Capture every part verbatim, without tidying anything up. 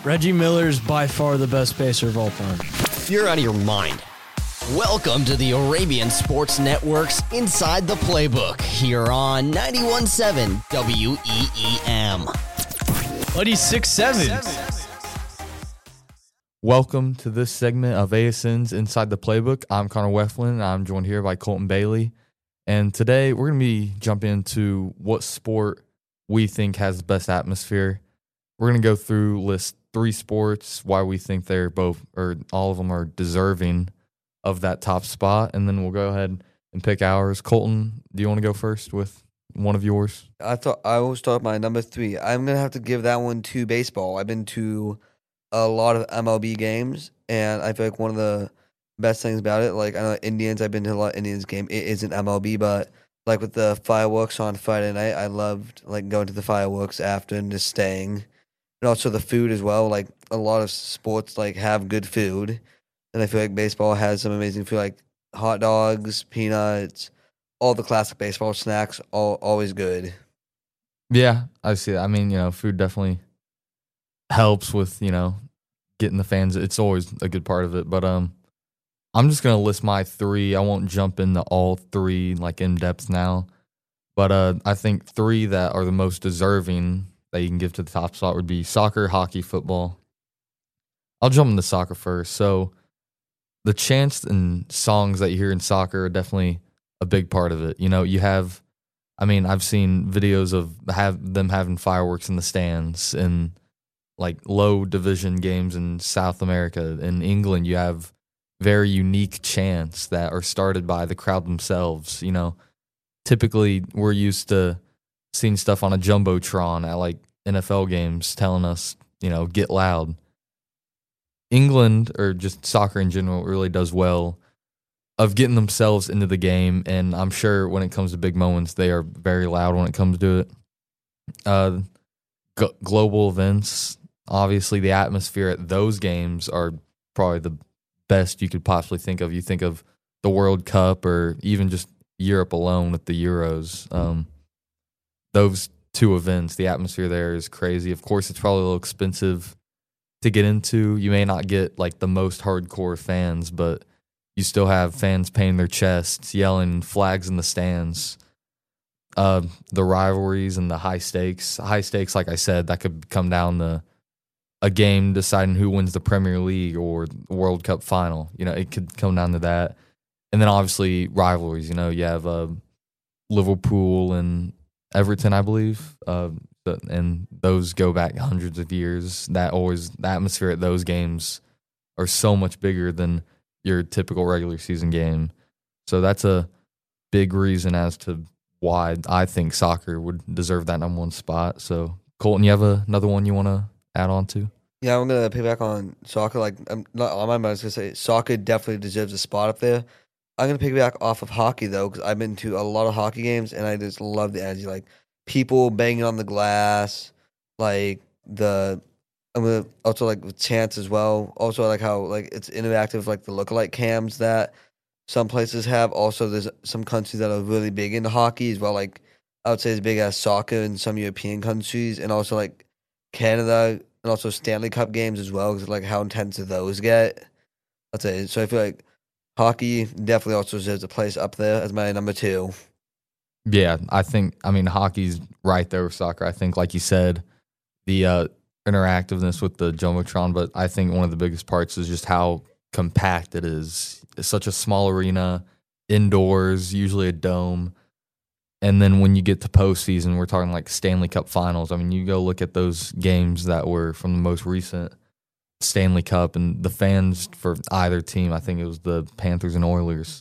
Reggie Miller is by far the best pacer of all time. You're out of your mind. Welcome to the Arabian Sports Network's Inside the Playbook here on ninety-one point seven W E E M. But he's six seven. Welcome to this segment of A S N's Inside the Playbook. I'm Connor Weflin. I'm joined here by Colton Bailey. And today we're going to be jumping into what sport we think has the best atmosphere. We're going to go through, list three sports, why we think they're both, or all of them are deserving of that top spot. And then we'll go ahead and pick ours. Colton, do you want to go first with one of yours? I thought I will start my number three. I'm going to have to give that one to baseball. I've been to a lot of M L B games, and I feel like one of the best things about it, like I know Indians, I've been to a lot of Indians game. It isn't M L B, but like with the fireworks on Friday night, I loved like going to the fireworks after and just staying. And also the food as well. Like a lot of sports like have good food, and I feel like baseball has some amazing food, like hot dogs, peanuts, all the classic baseball snacks, all always good. Yeah, I see that. I mean, you know, food definitely helps with, you know, getting the fans. It's always a good part of it. But um, I'm just going to list my three. I won't jump into all three like in depth now. But uh, I think three that are the most deserving that you can give to the top spot would be soccer, hockey, football. I'll jump into soccer first. So the chants and songs that you hear in soccer are definitely a big part of it. You know, you have, I mean, I've seen videos of have them having fireworks in the stands and like low division games in South America. In England, you have very unique chants that are started by the crowd themselves. You know, typically we're used to seeing stuff on a jumbotron at like N F L games telling us, you know, get loud. England, or just soccer in general, really does well of getting themselves into the game, and I'm sure when it comes to big moments, they are very loud when it comes to it. Uh, g- global events, obviously the atmosphere at those games are probably the best you could possibly think of. You think of the World Cup or even just Europe alone with the Euros. Um, those two events, the atmosphere there is crazy. Of course, it's probably a little expensive to get into. You may not get like the most hardcore fans, but you still have fans painting their chests, yelling flags in the stands. Uh, the rivalries and the high stakes. High stakes, like I said, that could come down to a game deciding who wins the Premier League or the World Cup final. You know, it could come down to that. And then obviously rivalries. You know, you have uh, Liverpool and Everton, I believe, uh, and those go back hundreds of years. That always, the atmosphere at those games are so much bigger than your typical regular season game. So that's a big reason as to why I think soccer would deserve that number one spot. So Colton, you have a, another one you want to add on to? Yeah, I'm gonna piggyback on soccer. Like, I'm not on my mind. I was gonna say soccer definitely deserves a spot up there. I'm gonna piggyback off of hockey though, because I've been to a lot of hockey games and I just love the energy. Like people banging on the glass, like the. I'm gonna also like with chants as well. Also, I like how like it's interactive, like the lookalike cams that some places have. Also, there's some countries that are really big into hockey as well. Like I would say as big as soccer in some European countries, and also like Canada. And also Stanley Cup games as well, because like how intense do those get? I'd say so. I feel like hockey definitely also deserves a place up there as my number two. Yeah, I think. I mean, hockey's right there with soccer. I think, like you said, the uh, interactiveness with the jumbotron, but I think one of the biggest parts is just how compact it is. It's such a small arena, indoors, usually a dome. And then when you get to postseason, we're talking like Stanley Cup finals. I mean, you go look at those games that were from the most recent Stanley Cup, and the fans for either team, I think it was the Panthers and Oilers,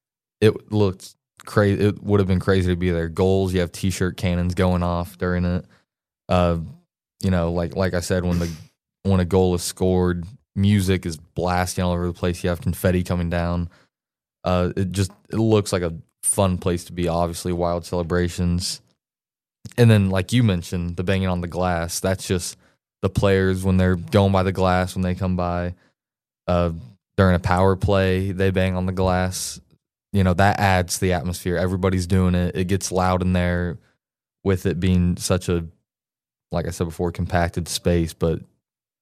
it looked crazy. It would have been crazy to be there. Goals, you have T-shirt cannons going off during it. Uh, you know, like like I said, when the when a goal is scored, music is blasting all over the place. You have confetti coming down. Uh, it just it looks like a fun place to be. Obviously, wild celebrations, and then like you mentioned, the banging on the glass. That's just the players when they're going by the glass when they come by. Uh, during a power play, they bang on the glass. You know, that adds to the atmosphere. Everybody's doing it. It gets loud in there with it being such a, like I said before, compacted space. But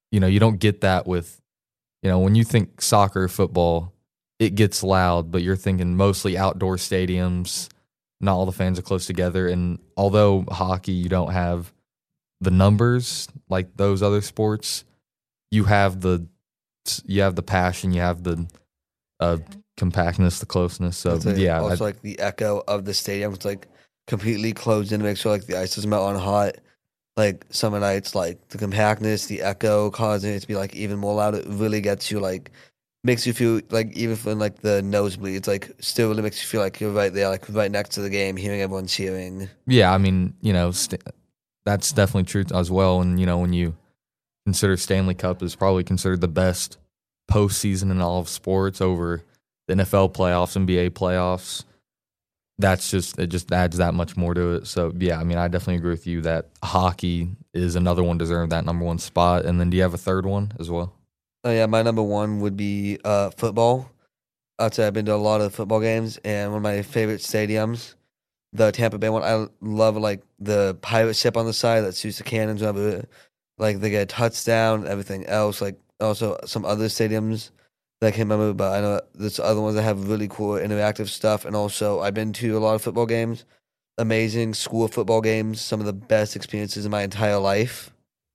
you know, you don't get that with, you know, when you think soccer, football, it gets loud, but you're thinking mostly outdoor stadiums. Not all the fans are close together. And although hockey, you don't have the numbers like those other sports, you have the you have the passion, you have the uh, compactness, the closeness. So It's like, yeah, also I, like the echo of the stadium. It's like completely closed in to make sure like the ice doesn't melt on hot. Like summer nights, like the compactness, the echo causing it to be like even more loud. It really gets you like makes you feel like even from like the nosebleed, it's like still really makes you feel like you're right there, like right next to the game, hearing everyone cheering. yeah. I mean, you know, st- that's definitely true as well. And you know, when you consider Stanley Cup is probably considered the best postseason in all of sports over the N F L playoffs, N B A playoffs. That's just it. Just adds that much more to it. So yeah, I mean, I definitely agree with you that hockey is another one deserving that number one spot. And then, do you have a third one as well? Oh yeah, my number one would be uh, football. I'd say I've been to a lot of football games, and one of my favorite stadiums, the Tampa Bay one. I love like the pirate ship on the side that shoots the cannons whenever, like they get a touchdown. Everything else, like also some other stadiums that I can't remember, but I know there's other ones that have really cool interactive stuff. And also, I've been to a lot of football games, amazing school football games, some of the best experiences in my entire life.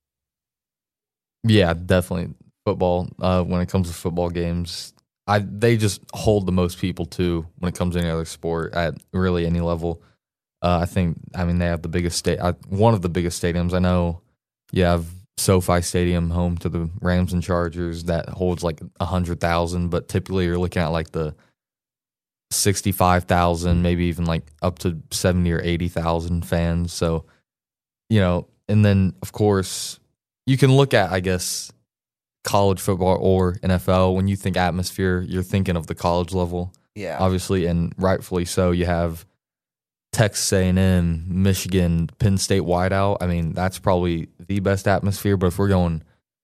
Yeah, definitely football. Uh, when it comes to football games, I they just hold the most people too. When it comes to any other sport at really any level, uh, I think. I mean, they have the biggest state. One of the biggest stadiums. I know. You have SoFi Stadium, home to the Rams and Chargers, that holds like a hundred thousand. But typically, you're looking at like the sixty-five thousand, maybe even like up to seventy or eighty thousand fans. So, you know, and then of course you can look at, I guess, college football or N F L. When you think atmosphere, you're thinking of the college level, Yeah, obviously, and rightfully so. You have Texas A and M, Michigan, Penn State wideout. I mean, that's probably the best atmosphere. But if we're going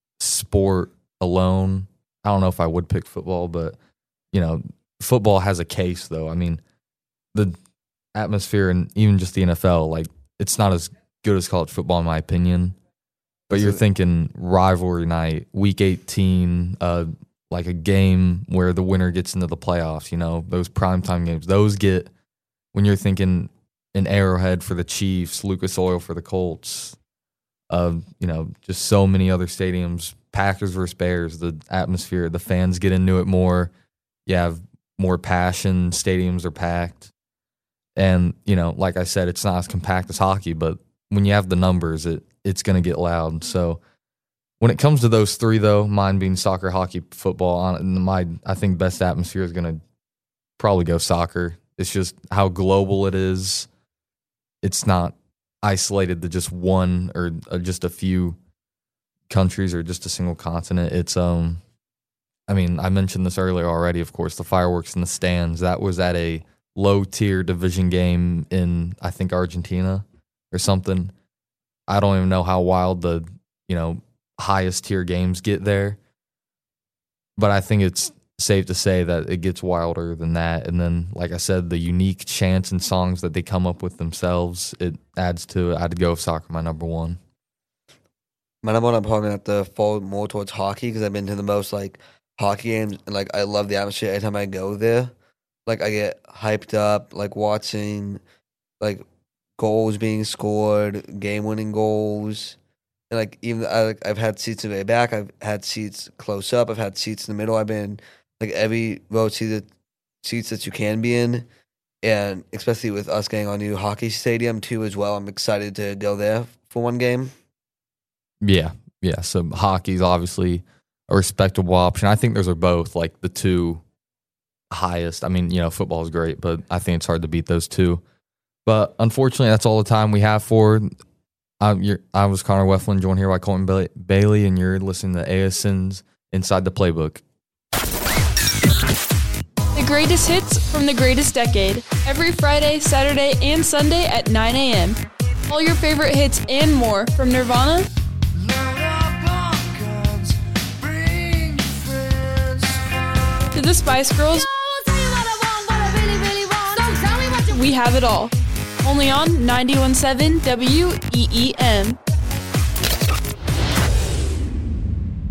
sport alone, I don't know if I would pick football, but you know, football has a case though. I mean, the atmosphere and even just the N F L, like it's not as good as college football in my opinion. But Is you're it- thinking rivalry night, week eighteen, uh, like a game where the winner gets into the playoffs, you know, those primetime games. Those get, when you're thinking an Arrowhead for the Chiefs, Lucas Oil for the Colts, uh, you know, just so many other stadiums, Packers versus Bears, the atmosphere, the fans get into it more. You have more passion, stadiums are packed. And, you know, like I said, it's not as compact as hockey, but when you have the numbers, it it's going to get loud. So when it comes to those three, though, mine being soccer, hockey, football, on my I think best atmosphere is going to probably go soccer. It's just how global it is. It's not isolated to just one or uh, just a few countries or just a single continent. It's um, I mean, I mentioned this earlier already. Of course, the fireworks in the stands. That was at a low tier division game in I think Argentina or something. I don't even know how wild the you know highest tier games get there, but I think it's safe to say that it gets wilder than that. And then, like I said, the unique chants and songs that they come up with themselves, it adds to it. I'd go with soccer, my number one. My number one, I'm probably gonna have to fall more towards hockey because I've been to the most like hockey games, and like I love the atmosphere every time I go there. Like I get hyped up, like watching like goals being scored, game-winning goals, and like even I, like, I've had seats in the back, I've had seats close up, I've had seats in the middle. I've been like every row seated seats that you can be in, and especially with us getting our new hockey stadium too as well. I'm excited to go there for one game. Yeah, yeah. So hockey's obviously a respectable option. I think those are both like the two highest. I mean, you know, football is great, but I think it's hard to beat those two. But unfortunately, that's all the time we have for. I'm, you're, I was Connor Weflin, joined here by Colton Ba- Bailey, and you're listening to A S N's Inside the Playbook. The greatest hits from the greatest decade. Every Friday, Saturday, and Sunday at nine a.m. All your favorite hits and more from Nirvana to the Spice Girls. We have it all. Only on ninety-one point seven W E E M.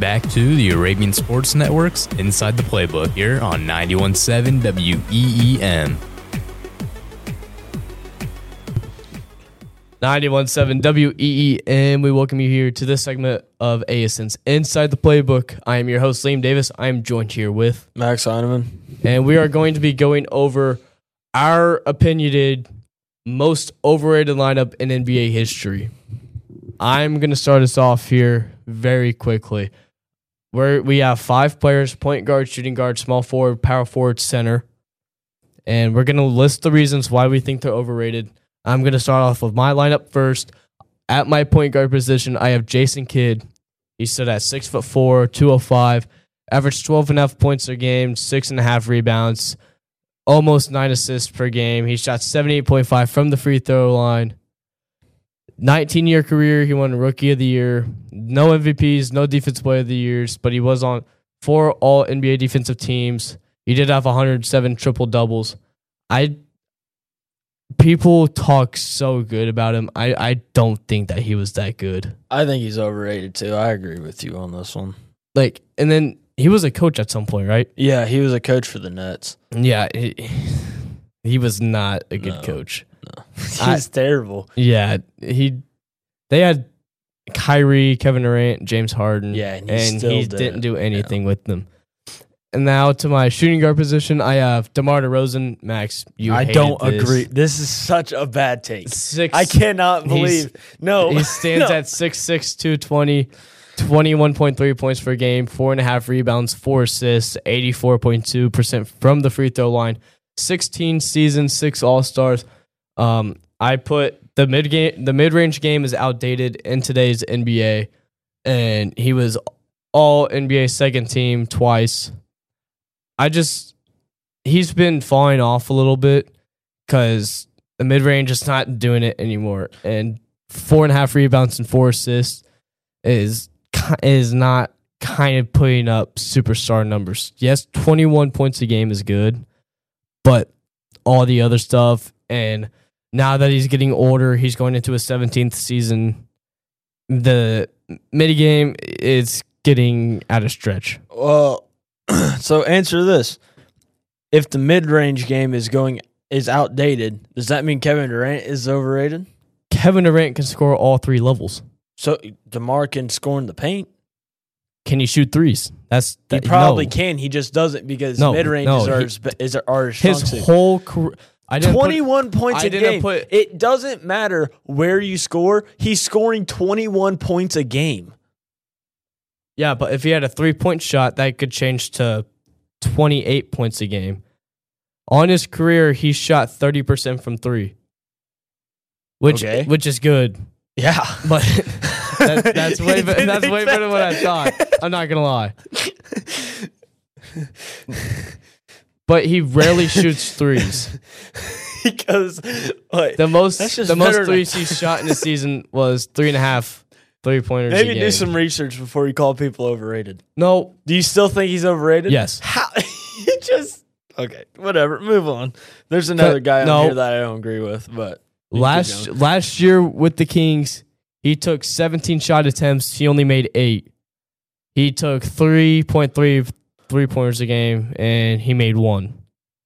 back to the Arabian Sports Network's Inside the Playbook here on ninety-one point seven W E E M. ninety-one point seven W E E M. We welcome you here to this segment of A S N's Inside the Playbook. I am your host, Liam Davis. I am joined here with Max Heineman. And we are going to be going over our opinionated most overrated lineup in N B A history. I'm going to start us off here very quickly. Where we have five players: point guard, shooting guard, small forward, power forward, center. And we're going to list the reasons why we think they're overrated. I'm going to start off with my lineup first. At my point guard position, I have Jason Kidd. He stood at six foot four, two oh five, averaged twelve and a half points a game, six and a half rebounds, almost nine assists per game. He shot seventy-eight point five from the free throw line. nineteen-year career, he won Rookie of the Year. No M V Ps, no Defensive Player of the Years, but he was on four all N B A defensive teams. He did have one hundred seven triple-doubles. I People talk so good about him. I, I don't think that he was that good. I think he's overrated too. I agree with you on this one. Like, and then he was a coach at some point, right? Yeah, he was a coach for the Nets. Yeah, he, he was not a good No. coach. No. He's terrible. Yeah, he. They had Kyrie, Kevin Durant, James Harden. Yeah, and he and still he didn't. didn't do anything with them. And now to my shooting guard position, I have DeMar DeRozan. Max, you I hated don't this. agree. This is such a bad take. Six. I cannot He's- believe. No. He stands no. at six six, two twenty, twenty-one point three points per game, four and a half rebounds, four assists, eighty-four point two percent from the free throw line, sixteen seasons, six All-Stars. Um, I put the mid game, the mid-range game is outdated in today's N B A, and he was all N B A second team twice. I just, he's been falling off a little bit because the mid-range is not doing it anymore, and four and a half rebounds and four assists is is not kind of putting up superstar numbers. Yes, twenty-one points a game is good, but all the other stuff, and now that he's getting older, he's going into his seventeenth season, the mid game is getting out of stretch. Well, so answer this. If the mid-range game is going is outdated, does that mean Kevin Durant is overrated? Kevin Durant can score all three levels. So DeMar can score in the paint? Can he shoot threes? That's He that, probably no. can. He just doesn't because No, mid-range no, is our, he- sp- is our, our strong His suit. whole career. I didn't put- twenty-one points I a didn't game. put- It doesn't matter where you score. He's scoring twenty-one points a game. Yeah, but if he had a three-point shot, that could change to twenty-eight points a game. On his career, he shot thirty percent from three, which Okay. which is good. Yeah. But that, that's way be- that's way better than what I thought. I'm not gonna lie. But he rarely shoots threes. Because what, The most That's just the most better than- threes he shot in a season was three and a half three pointers. a maybe game. do some research before you call people overrated. No, Do you still think he's overrated? Yes. How? You just okay. Whatever. Move on. There's another guy on no. here that I don't agree with, but you keep last going. last year with the Kings, he took seventeen shot attempts. He only made eight. He took three point three three pointers a game, and he made one.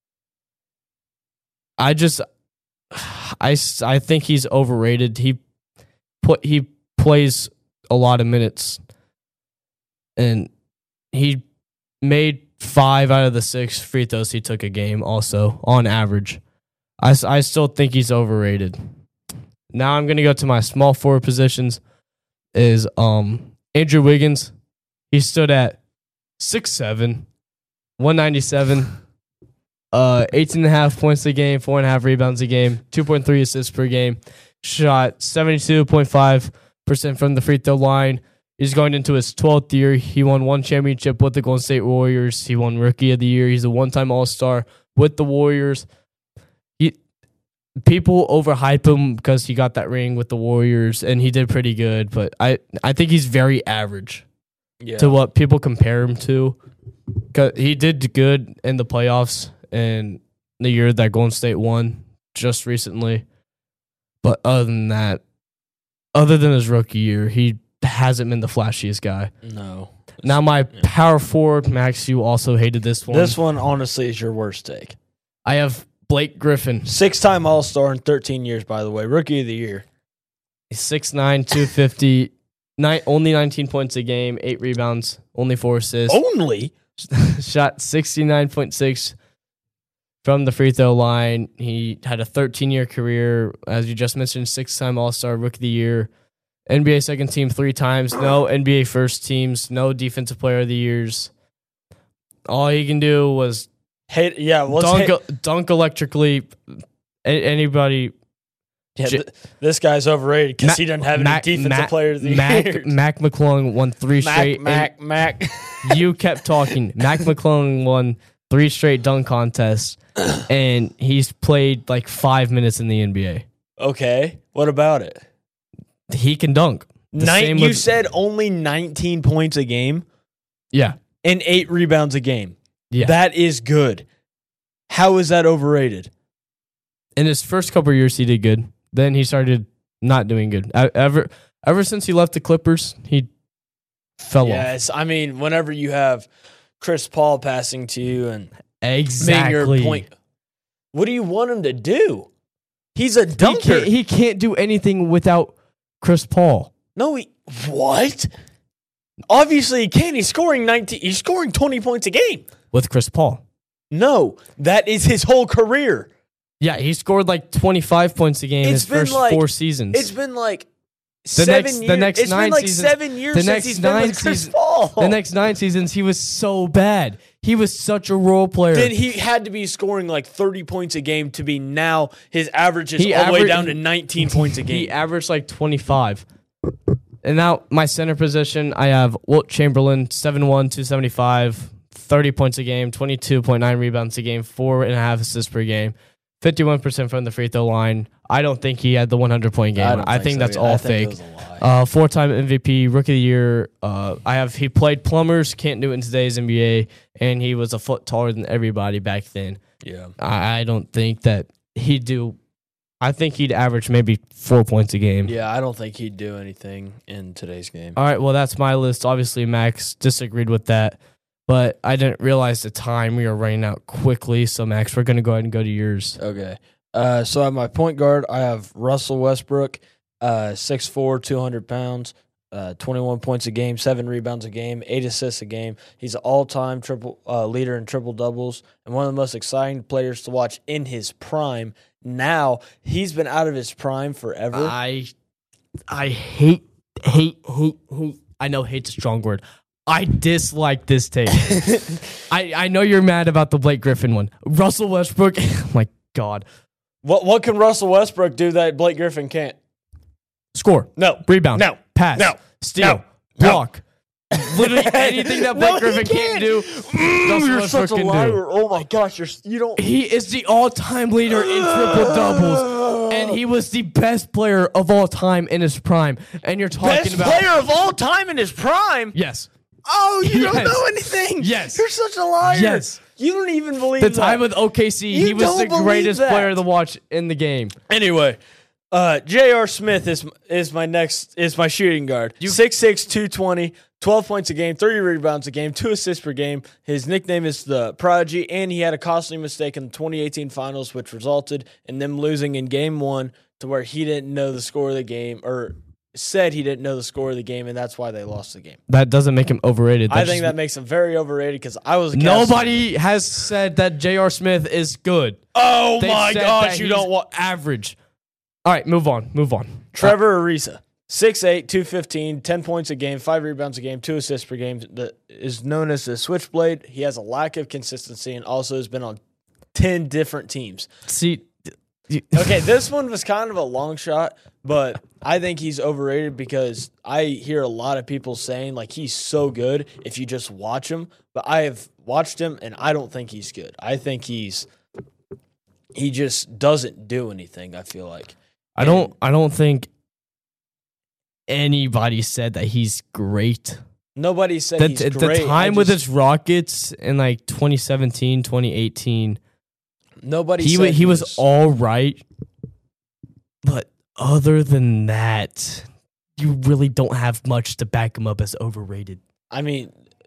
I just, I, s- I think he's overrated. He put he plays a lot of minutes, and he made five out of the six free throws he took a game. Also, on average, I, s- I still think he's overrated. Now I'm gonna go to my small forward positions. Is um Andrew Wiggins. He stood at six seven, one ninety-seven, uh, eighteen and a half points a game, four and a half rebounds a game, two point three assists per game. Shot seventy-two point five percent from the free throw line. He's going into his twelfth year. He won one championship with the Golden State Warriors. He won Rookie of the Year. He's a one-time All-Star with the Warriors. He, people overhype him because he got that ring with the Warriors, and he did pretty good. But I, I think he's very average yeah. to what people compare him to. 'Cause he did good in the playoffs and the year that Golden State won just recently. But other than that, other than his rookie year, he hasn't been the flashiest guy. No. Now my power forward, Max, you also hated this one. This one, honestly, is your worst take. I have Blake Griffin. Six-time All-Star in thirteen years, by the way. Rookie of the year. six nine, two fifty, nine, only nineteen points a game, eight rebounds, only four assists. Only? Shot sixty-nine point six from the free throw line. He had a thirteen-year career. As you just mentioned, six-time All-Star, Rookie of the Year. N B A second team three times. No N B A first teams. No Defensive Player of the Years. All he can do was Hate, yeah, let's dunk, hate- dunk electrically. A- anybody. Yeah, J- th- this guy's overrated because Ma- he doesn't have Mac- any defensive Mac- player of the Mac, year. Mac McClung won three Mac, straight. Mac, Mac. You kept talking. Mac McClung won three straight dunk contests, and he's played like five minutes in the N B A. Okay, what about it? He can dunk. The Nine, same you with- said only nineteen points a game Yeah, and eight rebounds a game. yeah. That is good. How is that overrated? In his first couple of years, he did good. Then he started not doing good. E- Ever, ever since he left the Clippers, he fell off. Yes, I mean, whenever you have Chris Paul passing to you and being Exactly. your point, what do you want him to do? He's a He dunker. can't, he can't do anything without Chris Paul. No, he what? Obviously, he can. He's scoring nineteen. He's scoring twenty points a game. With Chris Paul. No, that is his whole career. Yeah, he scored like twenty-five points a game in It's his been first like- four seasons. It's been like The seven next- the years. next It's nine been like seasons- seven years the since next he's been nine with Chris season- Paul. The next nine seasons, he was so bad. He was such a role player. Then he had to be scoring like thirty points a game to be now his average is He all the way aver- down to nineteen points a game. He averaged like twenty-five. And now my center position, I have Wilt Chamberlain, seven one, two seventy-five, thirty points a game, twenty-two point nine rebounds a game, four and a half assists per game, fifty-one percent from the free throw line. I don't think he had the one hundred point game. I, don't think, so that's either. all I think fake. it was a lie. Uh, four-time M V P, Rookie of the Year. Uh, I have he played plumbers, can't do it in today's N B A, and he was a foot taller than everybody back then. yeah. I, I don't think that he'd do. I think he'd average maybe four points a game. Yeah, I don't think he'd do anything in today's game. All right, well, that's my list. Obviously, Max disagreed with that, but I didn't realize the time. We are running out quickly. So, Max, we're going to go ahead and go to yours. Okay. Uh, so at my point guard, I have Russell Westbrook, uh, six foot four, two hundred pounds, uh, twenty-one points a game, seven rebounds a game, eight assists a game. He's an all-time triple uh, leader in triple doubles and one of the most exciting players to watch in his prime. Now he's been out of his prime forever. I, I hate, hate, hate, hate. I know hate's a strong word. I dislike this take. I, I know you're mad about the Blake Griffin one. Russell Westbrook, oh my God. What what can Russell Westbrook do that Blake Griffin can't? Score. No. Rebound. No. Pass. No. Steal. No. Block. Literally anything that Blake No, he Griffin can't do, Russell You're Westbrook such a can liar. do. Oh my gosh, you're you don't. He is the all-time leader in triple doubles, and he was the best player of all time in his prime. And you're talking Best about player of all time in his prime. yes, Oh, you don't Yes. know anything. Yes. You're such a liar. Yes. You don't even believe the that. time with O K C, You he was don't the believe greatest that. player to watch in the game. Anyway, uh, J R. Smith is is my next is my shooting guard. six six, two twenty, twelve points a game, thirty rebounds a game, two assists per game. His nickname is the Prodigy, and he had a costly mistake in the twenty eighteen finals, which resulted in them losing in game one to where he didn't know the score of the game, or said he didn't know the score of the game, and that's why they lost the game. That doesn't make him overrated. I That think just- that makes him very overrated because I was a nobody has said that J R. Smith is good. Oh They've my said gosh, that you he's don't want average. All right, move on. Move on. Trevor Ariza, six eight, two fifteen, ten points a game, five rebounds a game, two assists per game. That is known as the switchblade. He has a lack of consistency and also has been on ten different teams. See, Okay, this one was kind of a long shot, but I think he's overrated because I hear a lot of people saying like he's so good if you just watch him. But I have watched him and I don't think he's good. I think he's he just doesn't do anything, I feel like. I don't. I don't think anybody said that he's great. Nobody said The, he's the great. time I with just- his Rockets in like twenty seventeen, twenty eighteen, Nobody he said wa- he was all right, but other than that, you really don't have much to back him up as overrated. I mean,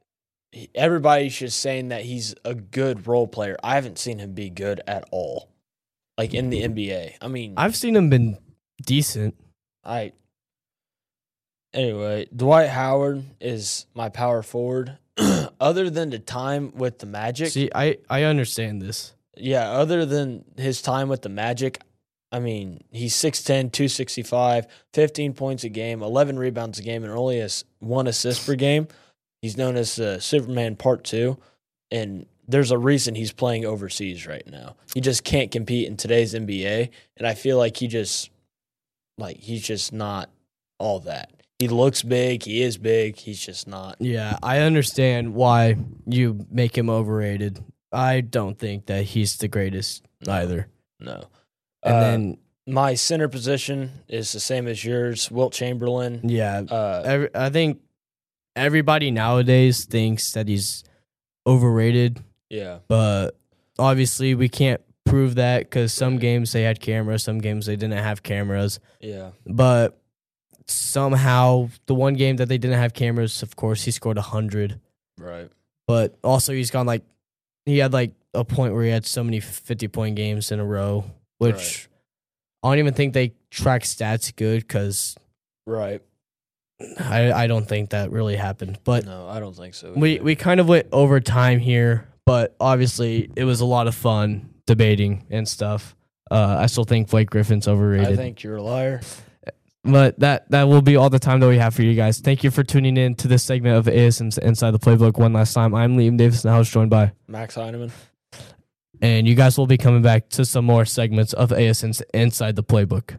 he, everybody's just saying that he's a good role player. I haven't seen him be good at all, like in the N B A. I mean, I've seen him been decent. I anyway, Dwight Howard is my power forward. Other than the time with the Magic, See, I, I understand this. yeah, other than his time with the Magic, I mean, he's six ten, two sixty-five, fifteen points a game, eleven rebounds a game, and only has one assist per game. He's known as uh, Superman Part two, and there's a reason he's playing overseas right now. He just can't compete in today's N B A, and I feel like he just, like, he's just not all that. He looks big. He is big. He's just not. Yeah, I understand why you make him overrated. I don't think that he's the greatest either. No. And Uh, then, my center position is the same as yours, Wilt Chamberlain. yeah, Uh, every, I think everybody nowadays thinks that he's overrated, yeah. but obviously we can't prove that because some games they had cameras, some games they didn't have cameras. Yeah. But somehow the one game that they didn't have cameras, of course, he scored one hundred. Right. But also he's gone like, he had like a point where he had so many fifty-point games in a row, which Right. I don't even think they track stats good because Right. I, I don't think that really happened. But No, I don't think so. we, either. we kind of went over time here, but obviously it was a lot of fun debating and stuff. Uh, I still think Blake Griffin's overrated. I think you're a liar. But that, that will be all the time that we have for you guys. Thank you for tuning in to this segment of A S N's Inside the Playbook one last time. I'm Liam Davis, and I was joined by, Max Heineman. and you guys will be coming back to some more segments of A S N's Inside the Playbook.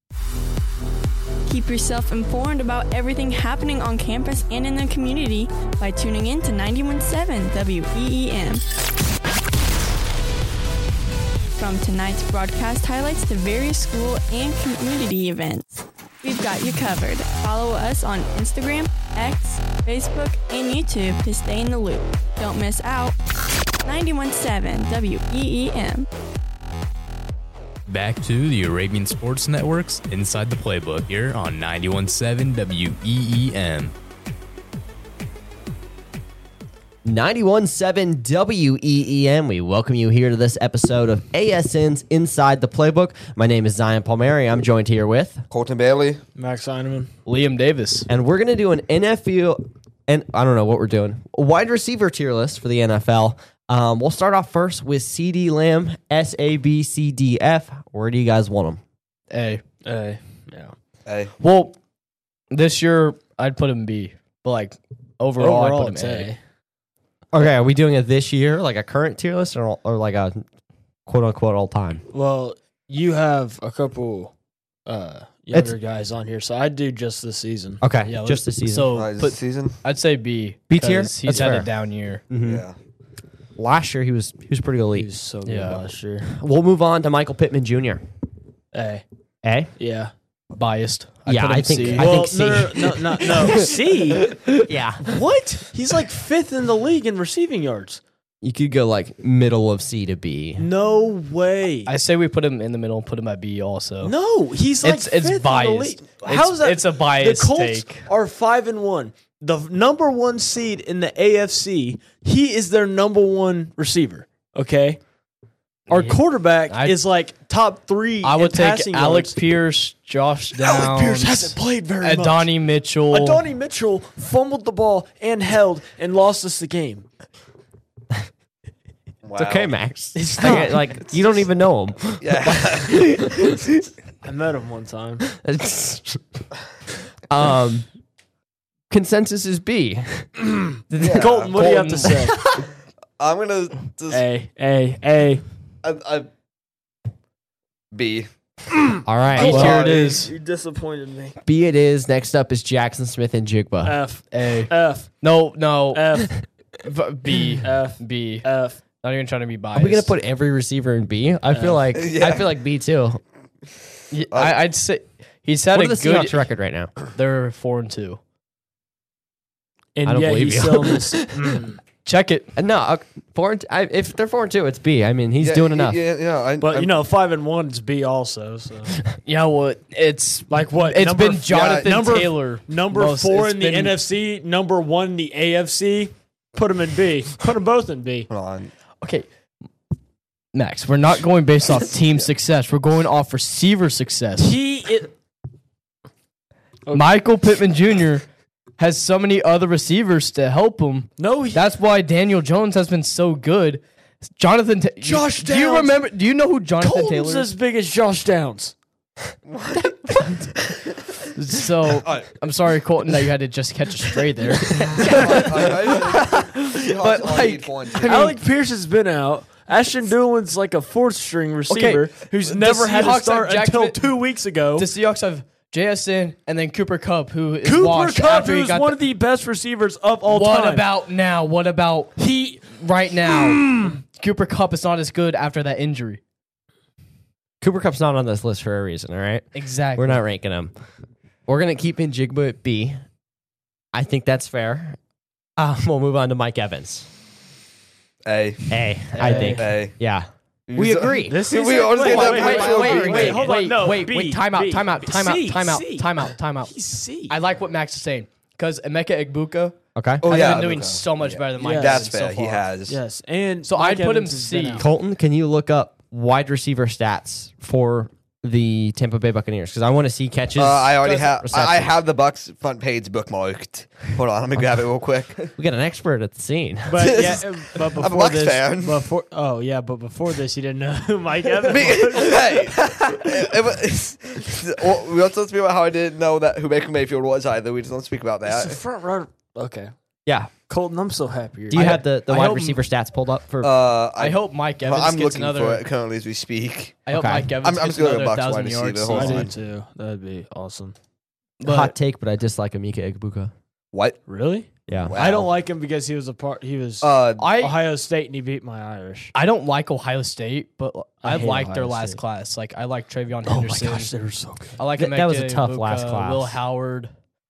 Keep yourself informed about everything happening on campus and in the community by tuning in to ninety-one point seven W E E M. From tonight's broadcast highlights to various school and community events, we've got you covered. Follow us on Instagram, X, Facebook, and YouTube to stay in the loop. Don't miss out. ninety-one point seven W E E M. Back to the Arabian Sports Network's Inside the Playbook here on ninety-one point seven W E E M. ninety-one point seven W E E M. We welcome you here to this episode of A S N's Inside the Playbook. My name is Zion Palmieri. I'm joined here with, Colton Bailey. Max Heineman. Liam Davis. and we're going to do an N F L, and I don't know what we're doing, a wide receiver tier list for the N F L. Um, we'll start off first with CeeDee Lamb, S A B C D F. Where do you guys want him? A. Hey. Yeah. Hey. Well, this year I'd put him B, but like overall, Overall, I'd put it's him A. A. Okay, are we doing it this year, like a current tier list, or, or like a quote unquote all time? Well, you have a couple uh, younger guys on here, so I'd do just this season. Okay, Yeah, just the let's- season. So All right, put, this season. I'd say B. B tier? 'cause He's That's had fair. a down year. Mhm. Yeah. Last year he was he was pretty He elite. was so good Yeah. last year. We'll move on to Michael Pittman Junior Hey. A. Yeah. Biased. Yeah, put him I think- C. I well, think C. no, no, no, no, no. C? Yeah, What? He's like fifth in the league in receiving yards. you could go like middle of C to B. No way. I say we put him in the middle and put him at B also. no, he's like It's- it's fifth in the biased. league. It's- How's that? it's a biased The Colts take. are five and one. The number one seed in the A F C. He is their number one receiver. Okay. Our Yeah. quarterback I- is like top three. I would in take passing Alec yards. Pierce, Josh Downs. Alec Pierce hasn't played very much. Adonai Mitchell. Adonai Mitchell fumbled the ball and held and lost us the game. It's okay, Max. It's Like, not. like you don't even know him. Yeah. I met him one time. um, consensus is B. Yeah. Colton, what do you have to say? I'm gonna just. A, A, A. I, I, B. All right, Well, well, here it is. You disappointed me. B it is. Next up is Jackson Smith and Jigba. F, A. F, No, no. F, V- B. F, B. F. Not even trying to be biased. Are we gonna put every receiver in B? I feel like Yeah. I feel like B too. Yeah, I, I'd say he's had What a are the good. Seahawks record right now? They're four and two. And I don't yet believe he's you. still in this. Mm. Check it. Uh, No, uh, four. And, I, if they're four and two, it's B. I mean, he's Yeah, doing y- enough. Yeah, yeah. I, But I'm- you know, five and one is B also. So Yeah, well, it's like what? it's number, been Jonathan number- Taylor. number most- four it's in the been- N F C, number one in the A F C. Put them in B. Put them both in B. Hold on. Okay, Max, we're not going based off team success. We're going off receiver success. He it, Michael Pittman Junior has so many other receivers to help him. no. He, That's why Daniel Jones has been so good. Jonathan, Ta- Josh do you Downs. remember? Do you know who Jonathan Colton's Taylor is? as big as Josh Downs. So I'm sorry, Colton, that you had to just catch a stray there. but like, Alec Pierce has been out. Ashton Doolin's like a fourth string receiver Okay, who's the never had to Seahawks start have Jack until Smith- two weeks ago. The Seahawks have J S N and then Cooper Kupp, who is Cooper washed Kupp, after he who's got one the- of the best receivers of all What time. about now? What about he? right now? Cooper Kupp is not as good after that injury. Cooper Kupp's not on this list for a reason, all right? Exactly. We're not ranking him. We're going to keep in Jigba at B. I think that's fair. Um, we'll move on to Mike Evans. A. A, I think. A. Yeah. We agree. This We is honestly wait, have wait, to wait, make wait, sure wait, we wait, agree. hold wait, on. No, wait, B, wait. Time out. B, Time out. Time out. C, Time out. C. Time out. Time out. He's C. I like what Max is saying because Emeka Egbuka Okay. Oh, has yeah. been doing okay. so much better than Mike. Yeah. That's Evans fair. So he far. has. Yes, and So Mike I'd put him Evans has been C. out. Colton, can you look up wide receiver stats for the Tampa Bay Buccaneers? Because I want to see catches. Uh, I already have. receptions. I I have the Bucks front page bookmarked. Hold on, let me grab it real quick. We got an expert at the scene. But yeah, but I'm a before Bucks this, fan. before oh yeah, but before this, you didn't know who Mike Evans Me- was. hey, it, it was, well, we don't speak about how I didn't know that who Baker Mayfield was either. We just don't speak about It's the that. front runner. Okay, Yeah. Colton, I'm so happy. You're Do you I have hope- the, the I wide hope- receiver stats pulled up for? Uh, I hope Mike Evans I'm gets looking another. for it currently as we speak. I hope Okay. Mike Evans I'm- I'm gets still a another Bucks wide thousand receiver. yards. Hold I on. do too. That'd be awesome. But hot take, but I dislike Emeka Egbuka. What? Really? Yeah. Wow. I don't like him because he was a part. He was Uh, I Ohio State and he beat my Irish. I don't like Ohio State, but I I, hate liked their Ohio last State. class. Like I like Travion Oh my Henderson. gosh, they were so good. I like Th- that was a Emeka tough Egbuka, last class. Will Howard.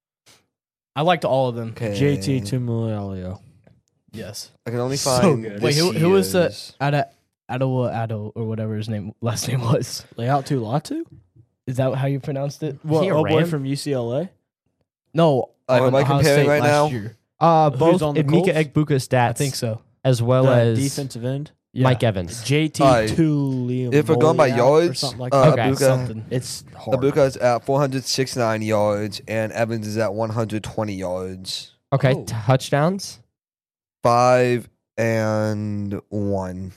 I liked all of them. okay. J T Tumulialio. Yes. I can only So find. good. Wait, this who who was the year's. Ada Adoa Ado or whatever his name last name was? Layout to Latu? Is that how you pronounced it? What, he a old boy Ram? from U C L A? No. Uh, am on I Ohio comparing State right last now? year. Uh, Who's both on the Emeka Colts? Egbuka's stats, I think so. as well The as defensive end? Yeah. Mike Evans. J T Uh, Tuliamoliao if we're going by or yards, something like uh, that. Okay. Abuka, Something. It's hard. Abuka's at four hundred sixty-nine yards, and Evans is at one hundred twenty yards. Okay, Oh. touchdowns. Five and one.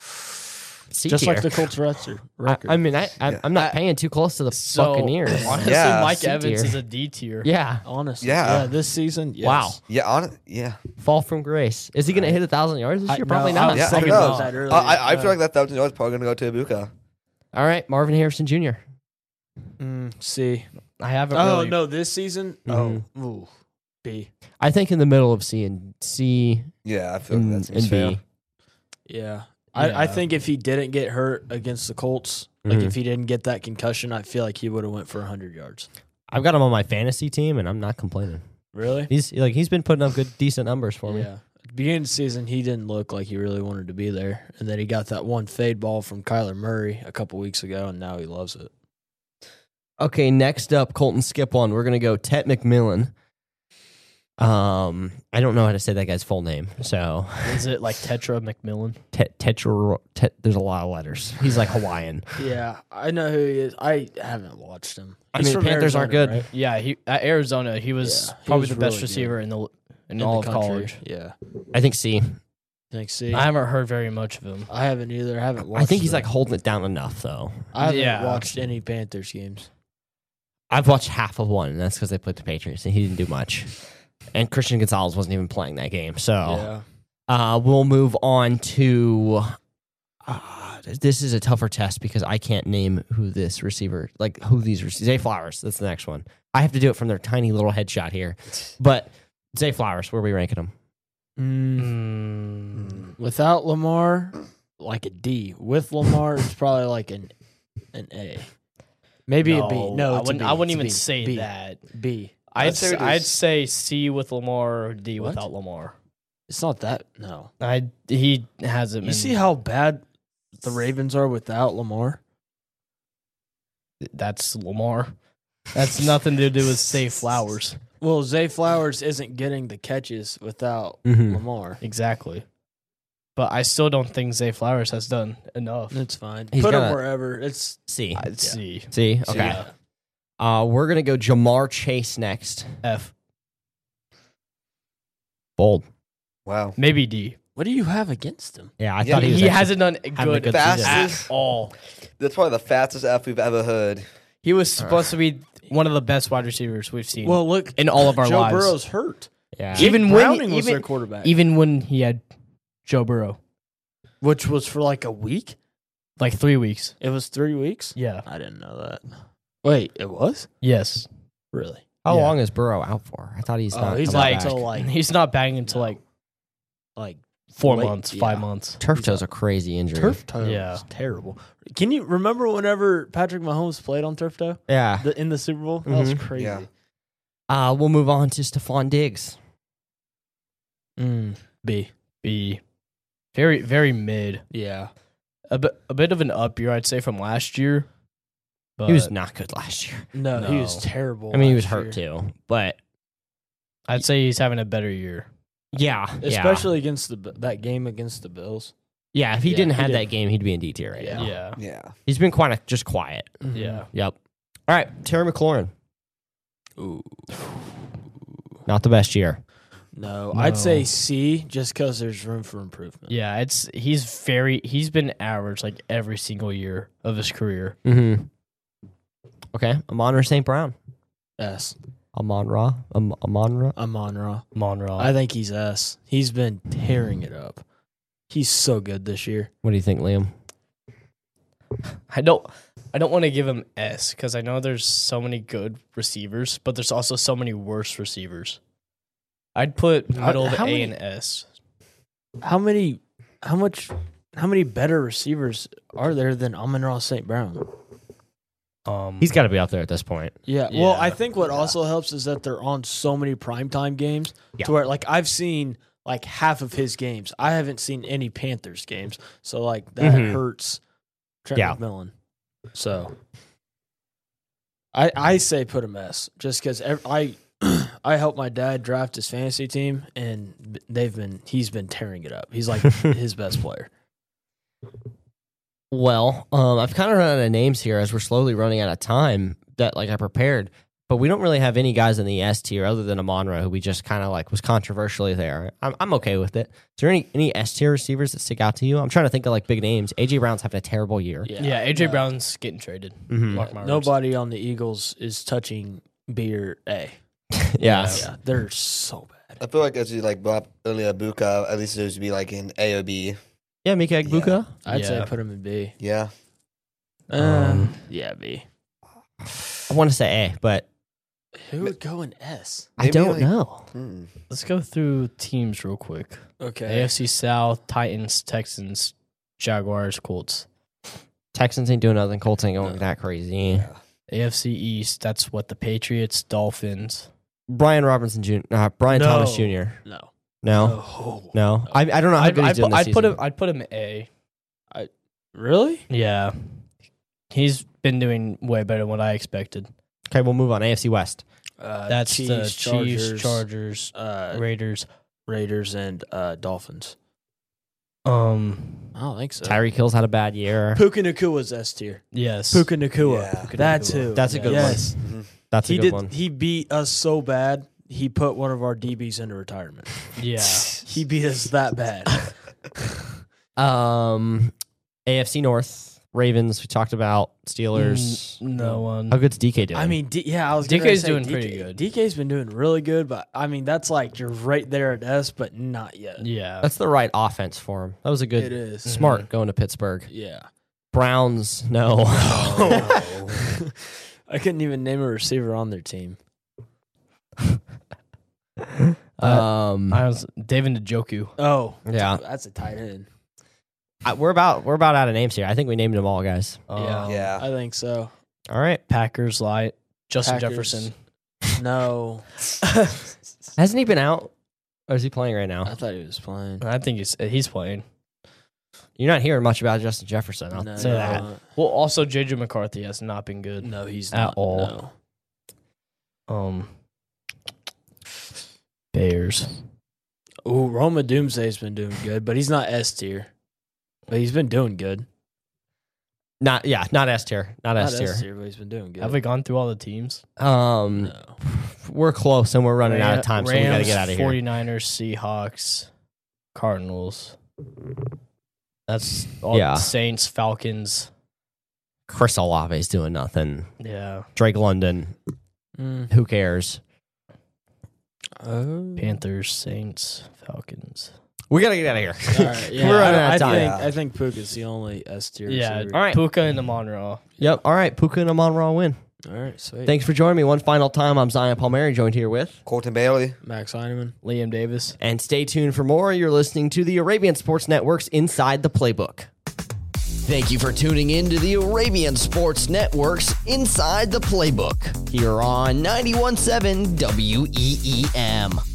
C Just tier. like the Colts record. I, record. I mean, I, I Yeah. I'm not paying too close to the So Buccaneers. honestly, Yeah. Mike C Evans tier. is a D tier. Yeah, Honestly. Yeah. Yeah. This season, yes. Wow. Yeah, on yeah. fall from grace. Is he going to hit a thousand yards this I- year? no, Probably I not. was Yeah, I thinking know. about that earlier. I, I, I feel Yeah. like that thousand yards probably gonna go to Abuka. All right, Marvin Harrison Junior Mm, C. I haven't Oh, really. no. This season? Mhm. Oh. Ooh. B. I think in the middle of C and C Yeah, I feel like and, that seems and fair. B. Yeah. I, I Yeah. think if he didn't get hurt against the Colts, like Mhm. if he didn't get that concussion, I feel like he would have went for one hundred yards. I've got him on my fantasy team, and I'm not complaining. Really? He's like he's been putting up good, decent numbers for me. Yeah. At the beginning of the season, he didn't look like he really wanted to be there. And then he got that one fade ball from Kyler Murray a couple weeks ago, and now he loves it. Okay, next up, Colton, skip one. We're gonna go Tet McMillan. Um, I don't know how to say that guy's full name, so Is it like Tetra McMillan? Tet Tetra. Tet, there's a lot of letters. He's like Hawaiian. Yeah, I know who he is. I haven't watched him. I He's mean, from Panthers aren't Arizona, good. right? Yeah, he at Arizona. He was Yeah, he probably was the best really receiver in the in, In all the of country. college. Yeah. I think C. Think see. I haven't heard very much of him. I haven't either. I haven't watched I think he's them. like holding it down enough, though. I haven't Yeah. watched any Panthers games. I've watched half of one, and that's because they played the Patriots, and he didn't do much. And Christian Gonzalez wasn't even playing that game. So Yeah. uh, we'll move on to. Uh, this is a tougher test because I can't name who this receiver, like who these receivers. Zay Flowers. That's the next one. I have to do it from their tiny little headshot here. But Zay Flowers, where are we ranking him? Mm. Without Lamar, like a D. With Lamar, it's probably like an an A. Maybe a B. No, I it's a wouldn't. B. I wouldn't It's a even B. say B. that. B. I'd I'd say say, it I'd is- say C with Lamar or D What? without Lamar. It's not that. No. I he hasn't. You been, see how bad the Ravens are without Lamar? that's Lamar. That's nothing to do with Zay Flowers. Well, Zay Flowers isn't getting the catches without Mhm. Lamar. Exactly. But I still don't think Zay Flowers has done enough. It's fine. He's Put him gotta- wherever. It's C. I'd see. C. Okay. yeah. Uh, we're gonna go Jamar Chase next. F. Bold. Wow. Maybe D. What do you have against him? Yeah, I Yeah, thought he He, was. actually- hasn't done a good, good at season. all. That's probably the fastest F we've ever heard. He was supposed to be one of the best wide receivers we've seen Well, look, in all of our Joe lives. Burrow's hurt. Yeah. Jake Even when- Browning was even- their quarterback, Even when he had Joe Burrow, which was for like a week. like three weeks. It was three weeks. Yeah. I didn't know that. Wait, it was Yes. really? How Yeah. long is Burrow out for? I thought he's Oh, not. he's coming like back. until like He's not banging until No. like like four late- months, yeah. five months. turf toe's a crazy injury. turf toe. Yeah. Yeah, terrible. Can you remember whenever Patrick Mahomes played on turf toe Yeah. the, in the Super Bowl? That was Mhm. crazy. Yeah. Uh, we'll move on to Stephon Diggs. Mm, B. B. Very, very mid. Yeah. A bit, a bit of an up year, I'd say, from last year. But He was not good last year. No, he was No. terrible. I mean, he was last hurt year. too, but I'd say he's having a better year. yeah, yeah. Especially against the that game against the Bills. yeah. If he Yeah, didn't he have did. that game, he'd be in D tier right Yeah. now. Yeah. Yeah. He's been quite a, just quiet. Yeah. Yep. All right, Terry McLaurin. Ooh. Not the best year. No, No. I'd say C just because there's room for improvement. Yeah, it's he's very he's been average like every single year of his career. Mm-hmm. Okay, Amon-Ra Saint Brown. S. Amon-Ra. Am- Amon-Ra. Amon-Ra. Monroe. I think he's S. He's been tearing it up. He's so good this year. What do you think, Liam? I don't I don't want to give him S because I know there's so many good receivers, but there's also so many worse receivers. I'd put middle of how A many- and S. How many, how much, how many better receivers are there than Amon-Ra Saint Brown? Um, He's got to be up there at this point. Yeah. Well, Yeah. I think what also helps is that they're on so many primetime games Yeah. to where, like, I've seen like half of his games. I haven't seen any Panthers games, so like that Mhm. hurts Trent Yeah. McMillan. So I I say put him S just because I I helped my dad draft his fantasy team, and they've been he's been tearing it up. He's like his best player. Well, um, I've kind of run out of names here as we're slowly running out of time that like I prepared, but we don't really have any guys in the S tier other than Amon-Ra, who we just kind of like was controversially there. I'm, I'm okay with it. Is there any, any S tier receivers that stick out to you? I'm trying to think of like big names. A J Brown's having a terrible year. yeah, A J no. Brown's getting traded. Mhm. Mark my words. Nobody on the Eagles is touching B or A. Yeah. Yeah, they're so bad. I feel like as you like brought up earlier, Buka, at least there's to be like in A or B. Yeah, Mika Egbuka. I'd say Yeah. put him in B. Yeah. Um, Um, yeah, B. I want to say A, but Who would go in S? I Maybe, don't like- know. Hmm. Let's go through teams real quick. Okay. A F C South, Titans, Texans, Jaguars, Colts. Texans ain't doing nothing. Colts ain't going that crazy. A F C East, that's what the Patriots, Dolphins. Brian Robinson Junior Uh, Brian No. Thomas Junior No. No, Oh. no. I, I don't know how I'd, good he's I'd, doing put, this I'd put season. him. I'd put him A. Really? Yeah, he's been doing way better than what I expected. Okay, we'll move on. A F C West. Uh, That's Chiefs, the Chargers, Chiefs, Chargers, uh, Raiders. Raiders, and uh, Dolphins. Um, I don't think so. Tyreek Hill's had a bad year. Puka Nakua's S tier. yes, Puka Nakua. Yeah. That's Nakua. who. That's a good yes. Mhm. That's a He good did. one. He beat us so bad. He put one of our D Bs into retirement. Yeah, He beat us that bad. Um, A F C North. Ravens. We talked about Steelers. N- no one. How good's D K doing? I mean, D- yeah, I was. D gonna K's say doing D K pretty good. D K's been doing really good, but I mean, that's like you're right there at S, but not yet. Yeah, that's the right offense for him. That was a good, It is. smart going to Pittsburgh. Yeah. Browns. No. I couldn't even name a receiver on their team. um. I was David Njoku. Oh, Yeah. that's a tight end. I, we're about we're about out of names here. I think we named them all, guys. Yeah. Um, Yeah. I think so. All right. Packers light. Justin Packers. Jefferson. No, Hasn't he been out, or is he playing right now? I thought he was playing. I think he's he's playing. You're not hearing much about Justin Jefferson. I'll No, say that. Well, also J J McCarthy has not been good. no, he's At not. all. No. Um, Panthers. Ooh, Roma Doomsday's been doing good, but he's not S tier. But he's been doing good. Not yeah, not S tier, not, Not S tier. S tier, but he's been doing good. Have we gone through all the teams? Um, No. we're close and we're running out of time, so we got to Rams, get out of here. 49ers, Seahawks, Cardinals. That's all. Yeah. Saints, Falcons. Chris Olave's doing nothing. Yeah. Drake London, Mm. who cares? Oh. Panthers, Saints, Falcons. We got to get out of here. All right, yeah, We're running I, out of I time. think I think Puka's the only S tier. Yeah. receiver. All right. Puka and the Monroe. Yep. All right. Puka and Amon Ra win. All right, sweet. Thanks for joining me one final time. I'm Zion Palmieri, joined here with. Colton Bailey. Max Heineman. Liam Davis. And stay tuned for more. You're listening to the Arabian Sports Network's Inside the Playbook. Thank you for tuning in to the Arabian Sports Network's Inside the Playbook here on ninety-one point seven W E E M.